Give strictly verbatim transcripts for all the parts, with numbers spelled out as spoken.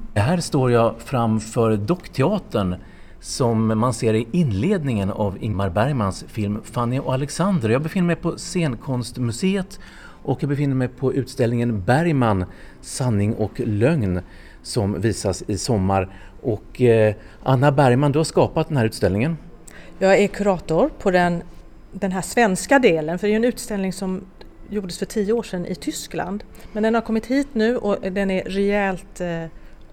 Här står jag framför Dockteatern som man ser i inledningen av Ingmar Bergmans film Fanny och Alexander. Jag befinner mig på Scenkonstmuseet och jag befinner mig på utställningen Bergman, sanning och lögn som visas i sommar. Och eh, Anna Bergman, du har skapat den här utställningen. Jag är kurator på den, den här svenska delen, för det är en utställning som gjordes för tio år sedan i Tyskland. Men den har kommit hit nu och den är rejält eh,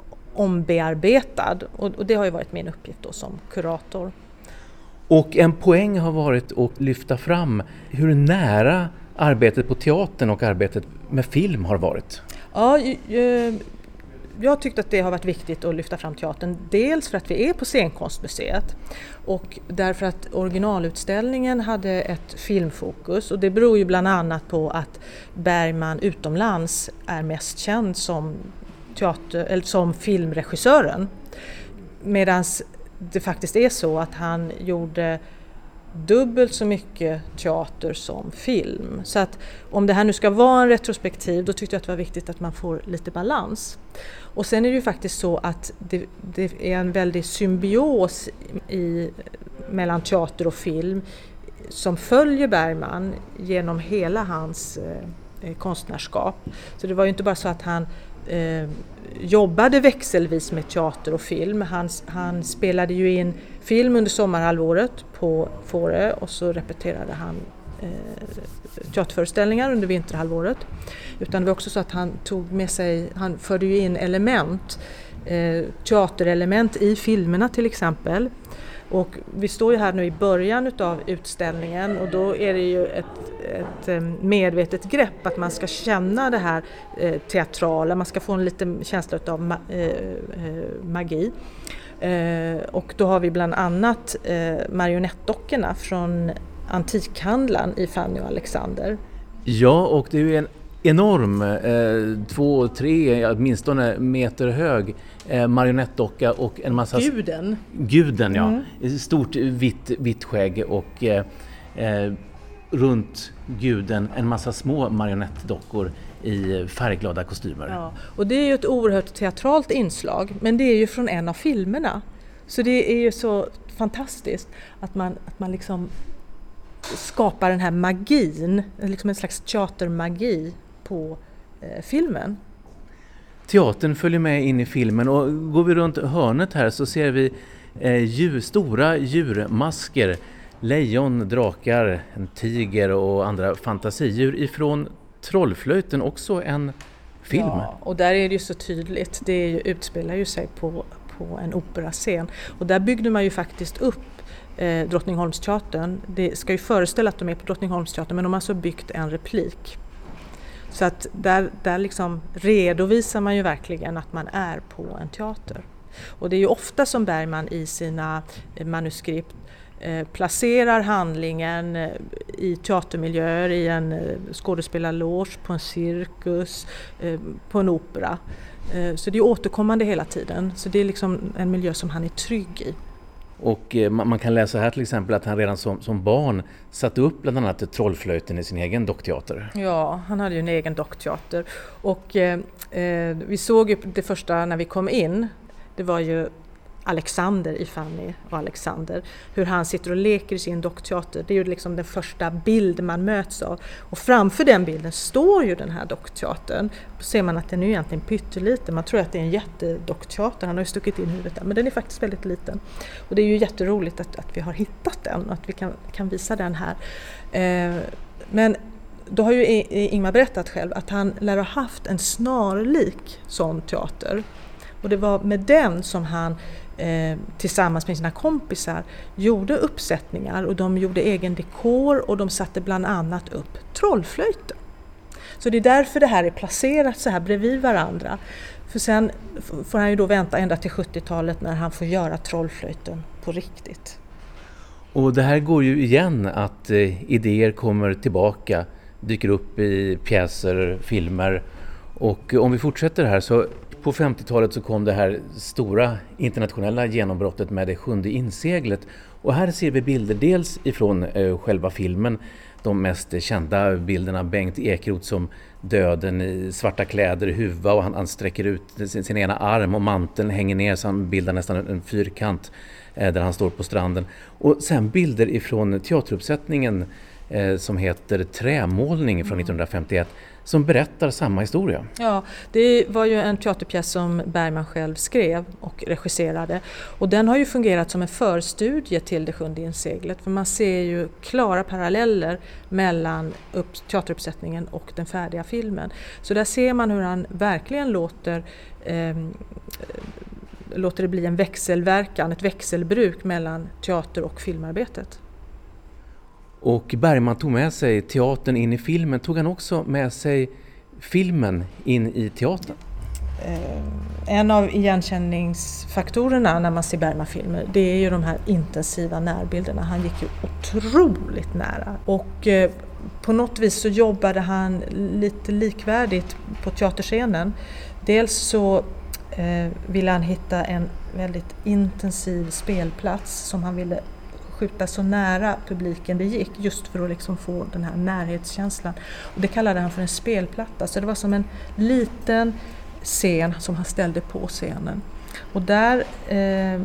ombearbetad och, och det har ju varit min uppgift då som kurator. Och en poäng har varit att lyfta fram hur nära arbetet på teatern och arbetet med film har varit. Ja, jag, jag tyckte att det har varit viktigt att lyfta fram teatern. Dels för att vi är på Scenkonstmuseet och därför att originalutställningen hade ett filmfokus. Och det beror ju bland annat på att Bergman utomlands är mest känd som, teater, eller som filmregissören. Medan det faktiskt är så att han gjorde dubbelt så mycket teater som film. Så att om det här nu ska vara en retrospektiv, då tyckte jag att det var viktigt att man får lite balans. Och sen är det ju faktiskt så att det, det är en väldig symbios i, mellan teater och film som följer Bergman genom hela hans eh, konstnärskap. Så det var ju inte bara så att han eh, jobbade växelvis med teater och film. Han, han spelade ju in film under sommarhalvåret på Fårö och så repeterade han eh, teaterföreställningar under vinterhalvåret. Utan det var också så att han tog med sig, han förde ju in element, eh, teaterelement i filmerna till exempel. Och vi står ju här nu i början av utställningen och då är det ju ett, ett medvetet grepp att man ska känna det här eh, teatrala, man ska få en liten känsla av ma- eh, magi. Eh, och då har vi bland annat eh, marionettdockorna från antikhandlaren i Fanny och Alexander. Ja, och det är ju en enorm, eh, två, tre, åtminstone meter hög eh, marionettdocka och en massa... Guden. Guden, ja. Mm. Stort vitt, vitt skägg och eh, eh, runt guden en massa små marionettdockor i färgglada kostymer. Ja, och det är ju ett oerhört teatralt inslag, men det är ju från en av filmerna. Så det är ju så fantastiskt att man, att man liksom skapar den här magin, liksom en slags teatermagi på eh, filmen. Teatern följer med in i filmen och går vi runt hörnet här så ser vi eh, djur, stora djurmasker, lejon, drakar, en tiger och andra fantasidjur ifrån Trollflöjten, också en film. Ja, och där är det ju så tydligt, det är ju, utspelar ju sig på, på en operascen och där byggde man ju faktiskt upp eh, Drottningholmsteatern. Det ska ju föreställa att de är på Drottningholmsteatern, men de har alltså byggt en replik. Så att där, där liksom redovisar man ju verkligen att man är på en teater. Och det är ju ofta som Bergman i sina manuskript eh, placerar handlingen eh, i teatermiljöer, i en eh, skådespelarloge, på en cirkus, eh, på en opera. Eh, så det är återkommande hela tiden. Så det är liksom en miljö som han är trygg i. Och eh, man kan läsa här till exempel att han redan som, som barn satte upp bland annat Trollflöjten i sin egen dockteater. Ja, han hade ju en egen dockteater. Och eh, eh, vi såg ju det första när vi kom in, det var ju Alexander i Fanny och Alexander. Hur han sitter och leker i sin dockteater. Det är ju liksom den första bild man möts av. Och framför den bilden står ju den här dockteatern. Då ser man att den är egentligen pytteliten. Man tror att det är en jättedockteater. Han har ju stuckit in huvudet där. Men den är faktiskt väldigt liten. Och det är ju jätteroligt att, att vi har hittat den. Och att vi kan, kan visa den här. Eh, men då har ju Ingmar berättat själv att han lär ha haft en snarlik sån teater. Och det var med den som han eh, tillsammans med sina kompisar gjorde uppsättningar och de gjorde egen dekor och de satte bland annat upp Trollflöjten. Så det är därför det här är placerat så här bredvid varandra. För sen får han ju då vänta ända till sjuttiotalet när han får göra Trollflöjten på riktigt. Och det här går ju igen att eh, idéer kommer tillbaka, dyker upp i pjäser, filmer. Och om vi fortsätter här så på femtiotalet så kom det här stora internationella genombrottet med det sjunde inseglet. Och här ser vi bilder dels ifrån eh, själva filmen, de mest kända bilderna Bengt Ekeroth som döden i svarta kläder i huvudet och han, han sträcker ut sin, sin ena arm och manteln hänger ner så han bildar nästan en, en fyrkant eh, där han står på stranden. Och sen bilder ifrån teateruppsättningen eh, som heter Trämålning från nittonhundrafemtioett som berättar samma historia. Ja, det var ju en teaterpjäs som Bergman själv skrev och regisserade. Och den har ju fungerat som en förstudie till Det sjunde inseglet. För man ser ju klara paralleller mellan upp, teateruppsättningen och den färdiga filmen. Så där ser man hur han verkligen låter, eh, låter det bli en växelverkan, ett växelbruk mellan teater- och filmarbetet. Och Bergman tog med sig teatern in i filmen. Tog han också med sig filmen in i teatern? Eh, en av igenkänningsfaktorerna när man ser Bergman-filmer, det är ju de här intensiva närbilderna. Han gick ju otroligt nära. Och eh, på något vis så jobbade han lite likvärdigt på teaterscenen. Dels så eh, ville han hitta en väldigt intensiv spelplats som han ville skjuta så nära publiken det gick, just för att liksom få den här närhetskänslan. Och det kallade han för en spelplatta, så det var som en liten scen som han ställde på scenen. Och där eh,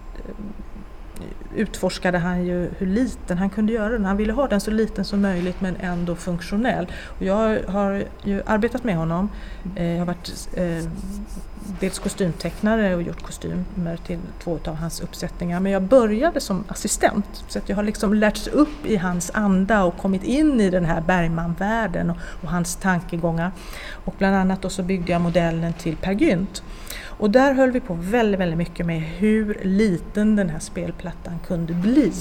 utforskade han ju hur liten han kunde göra den. Han ville ha den så liten som möjligt men ändå funktionell. Och jag har ju arbetat med honom. Eh, jag har varit eh, dels kostymtecknare och gjort kostymer till två av hans uppsättningar. Men jag började som assistent, så att jag har liksom lärts upp i hans anda och kommit in i den här Bergman-världen och, och hans tankegångar. Och bland annat då så byggde jag modellen till Per Gynt. Och där höll vi på väldigt, väldigt mycket med hur liten den här spelplattan kunde bli.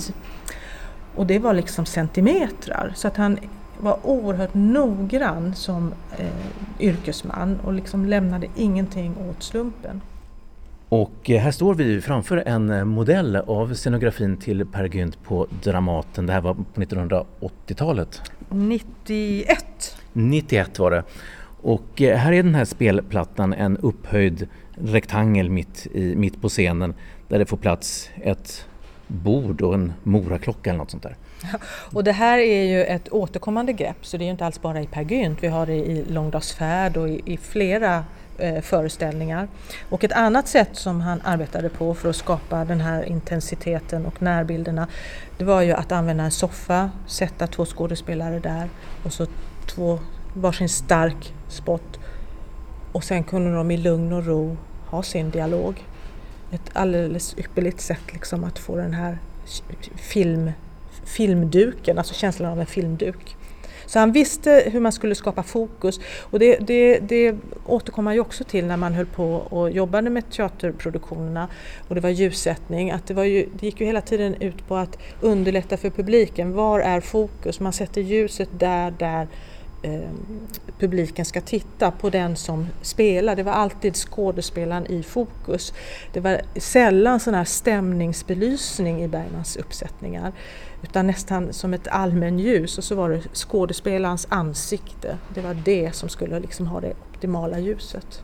Och det var liksom centimetrar, så att han var oerhört noggrann som eh, yrkesman och liksom lämnade ingenting åt slumpen. Och här står vi framför en modell av scenografin till Per Gynt på Dramaten. Det här var på nittonhundraåttiotalet. nittioett. nittioett var det. Och här är den här spelplattan en upphöjd rektangel mitt, i, mitt på scenen där det får plats ett bord och en moraklocka eller något sånt där. Och det här är ju ett återkommande grepp, så det är ju inte alls bara i Per Gynt. Vi har det i Långdagsfärd och i, i flera eh, föreställningar. Och ett annat sätt som han arbetade på för att skapa den här intensiteten och närbilderna, det var ju att använda en soffa, sätta två skådespelare där och så två varsin stark spot. Och sen kunde de i lugn och ro ha sin dialog. Ett alldeles ypperligt sätt liksom att få den här film, filmduken, alltså känslan av en filmduk. Så han visste hur man skulle skapa fokus, och det, det, det återkommer ju också till när man höll på och jobbade med teaterproduktionerna och det var ljussättning, att det, var ju, det gick ju hela tiden ut på att underlätta för publiken. Var är fokus? Man sätter ljuset där, där eh, publiken ska titta på den som spelar. Det var alltid skådespelaren i fokus. Det var sällan sån här stämningsbelysning i Bergmans uppsättningar, utan nästan som ett allmän ljus, och så var det skådespelarens ansikte. Det var det som skulle liksom ha det optimala ljuset.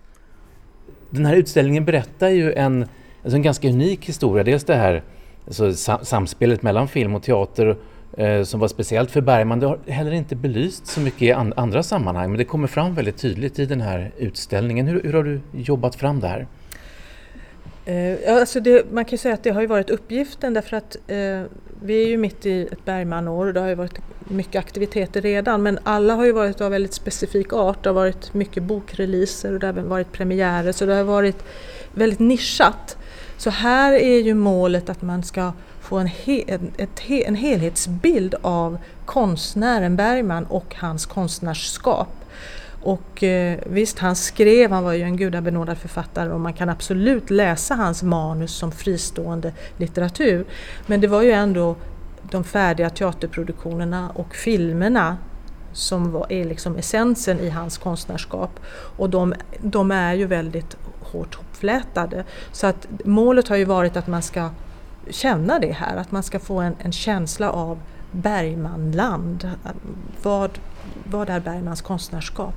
Den här utställningen berättar ju en, alltså en ganska unik historia. Dels det här alltså samspelet mellan film och teater eh, som var speciellt för Bergman. Det har heller inte belyst så mycket i and- andra sammanhang, men det kommer fram väldigt tydligt i den här utställningen. Hur, hur har du jobbat fram det här? Eh, alltså det, man kan ju säga att det har ju varit uppgiften, därför att eh, vi är ju mitt i ett Bergman-år och det har ju varit mycket aktiviteter redan, men alla har ju varit av väldigt specifik art. Det har varit mycket bokreleaser och det har varit premiärer, så det har varit väldigt nischat. Så här är ju målet att man ska få en, he, en, ett, en helhetsbild av konstnären Bergman och hans konstnärskap. Och eh, visst, han skrev, han var ju en gudabenådad författare och man kan absolut läsa hans manus som fristående litteratur. Men det var ju ändå de färdiga teaterproduktionerna och filmerna som var, är liksom essensen i hans konstnärskap. Och de, de är ju väldigt hårt hopflätade. Så att målet har ju varit att man ska känna det här, att man ska få en, en känsla av Bergmanland. Vad, vad är Bergmans konstnärskap?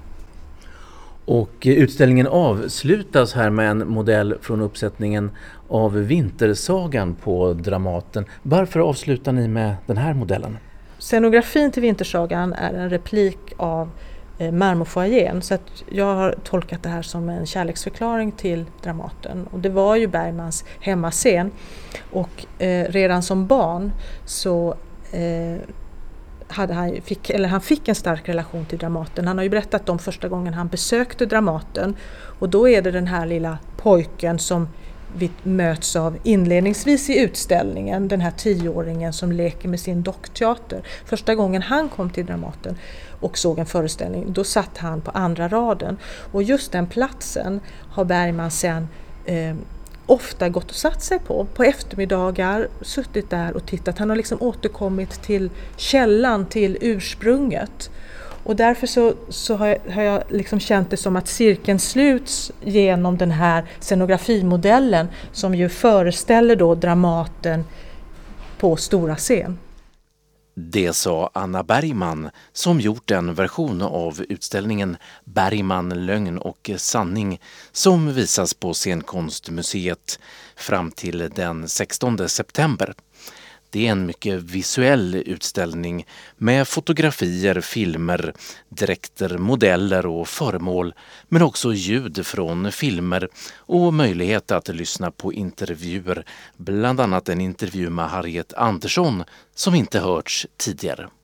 Och utställningen avslutas här med en modell från uppsättningen av Vintersagan på Dramaten. Varför avslutar ni med den här modellen? Scenografin till Vintersagan är en replik av eh, marmorfoajén. Så att jag har tolkat det här som en kärleksförklaring till Dramaten. Och det var ju Bergmans hemmascen. Och eh, redan som barn så eh, hade han, fick, eller han fick en stark relation till Dramaten. Han har ju berättat om första gången han besökte Dramaten. Och då är det den här lilla pojken som vi möts av inledningsvis i utställningen. Den här tioåringen som leker med sin dockteater. Första gången han kom till Dramaten och såg en föreställning, då satt han på andra raden. Och just den platsen har Bergman sen eh, ofta gått och satt sig på. På eftermiddagar, suttit där och tittat. Han har liksom återkommit till källan, till ursprunget. Och därför så, så har jag, har jag liksom känt det som att cirkeln sluts genom den här scenografimodellen som ju föreställer då Dramaten på stora scen. Det sa Anna Bergman som gjort en version av utställningen Bergman, lögn och sanning som visas på Scenkonstmuseet fram till den sextonde september. Det är en mycket visuell utställning med fotografier, filmer, dräkter, modeller och föremål, men också ljud från filmer och möjlighet att lyssna på intervjuer, bland annat en intervju med Harriet Andersson som inte hörts tidigare.